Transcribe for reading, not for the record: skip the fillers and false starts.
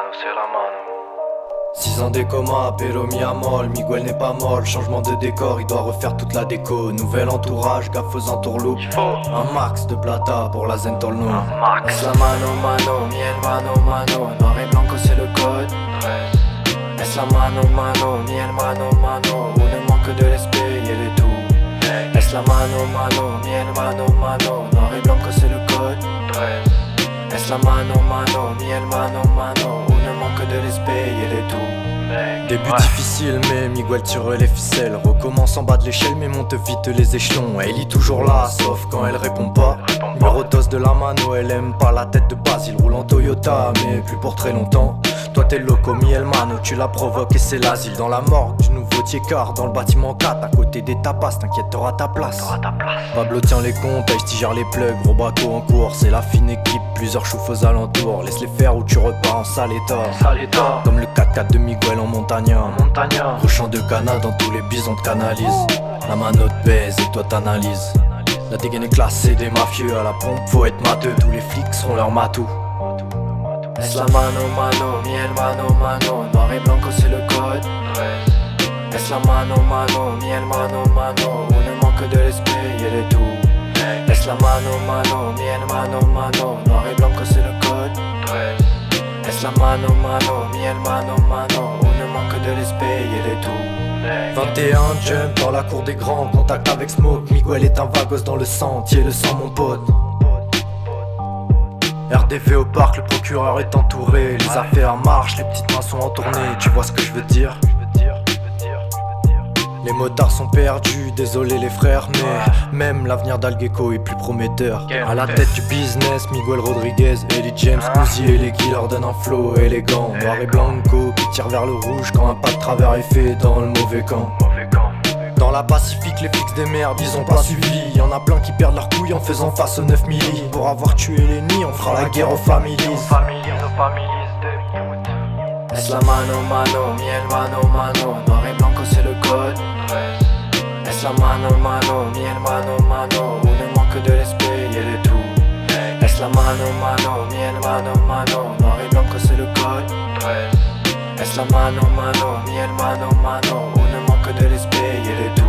mano, c'est la mano. 6 ans des comas, Pélo mi à molle, Miguel n'est pas molle, changement de décor, il doit refaire toute la déco. Nouvel entourage, gaffe aux entourloupes. Un max de plata pour la zen tolno. Max. Es la mano mano, miel mano mano, noir et blanco c'est le code. Es la mano mano, miel mano mano, où ne manque de l'esprit et le tout. Es la mano mano, miel mano mano, noir et blanco c'est le code. Es la mano mano, miel mano mano, où ne manque de l'esprit et le tout. Début difficile mais Miguel tire les ficelles. Recommence en bas de l'échelle mais monte vite les échelons. Elle est toujours là sauf quand elle répond pas. Numérotos de la mano, elle aime pas la tête de base. Il roule en Toyota mais plus pour très longtemps. Toi t'es loco, miel mano, tu la provoques et c'est l'asile. Dans la morgue du nouveau Tiécar, dans le bâtiment 4 à côté des tapas, t'inquiète t'auras ta place. Pablo tient les comptes, Ice gère les plugs, gros bateau en cours. C'est la fine équipe, plusieurs choufs aux alentours. Laisse-les faire ou tu repars en sale état. Comme le 4x4 de Miguel en montagnard. Gros champ de canard dans tous les bisons te canalisent. La mano te baise et toi t'analyses. La dégaine est classée des mafieux à la pompe, faut être matheux. Tous les flics seront leurs matous. Es la mano mano, miel mano mano, noir et blanco c'est le code. Es la mano mano, miel mano mano, où ne manque de l'esprit et le tout. Es la mano mano, miel mano mano, noir et blanco c'est le code. Es la mano mano, miel mano mano, où ne manque de l'esprit et le tout. 21 jump dans la cour des grands, contact avec Smoke, Miguel est un vagos dans le sentier, le sang mon pote. RDV au parc, le procureur est entouré. Les affaires marchent, les petites mains sont en tournée. Tu vois ce que je veux dire? Les motards sont perdus, désolé les frères, mais même l'avenir d'Algeco est plus prometteur. À la tête du business, Miguel Rodriguez, Ellie James, Uzi et les killers donnent un flow élégant. Noir et blanco qui tire vers le rouge quand un pas de travers est fait dans le mauvais camp. Dans la Pacifique, les flics des merdes, ils ont pas suivi. Y'en a plein qui perdent leur couille en faisant face aux 9 milli. Pour avoir tué l'ennemi, on fera la guerre aux families. Es la mano mano, miel mano mano, noir et blanco c'est le code. Es la mano mano, miel mano mano, où ne manque de l'esprit et le tout. Es la mano mano, miel mano mano, noir et blanco c'est le code. Es la mano mano, miel mano mano, où ne manque de l'esprit et le tout.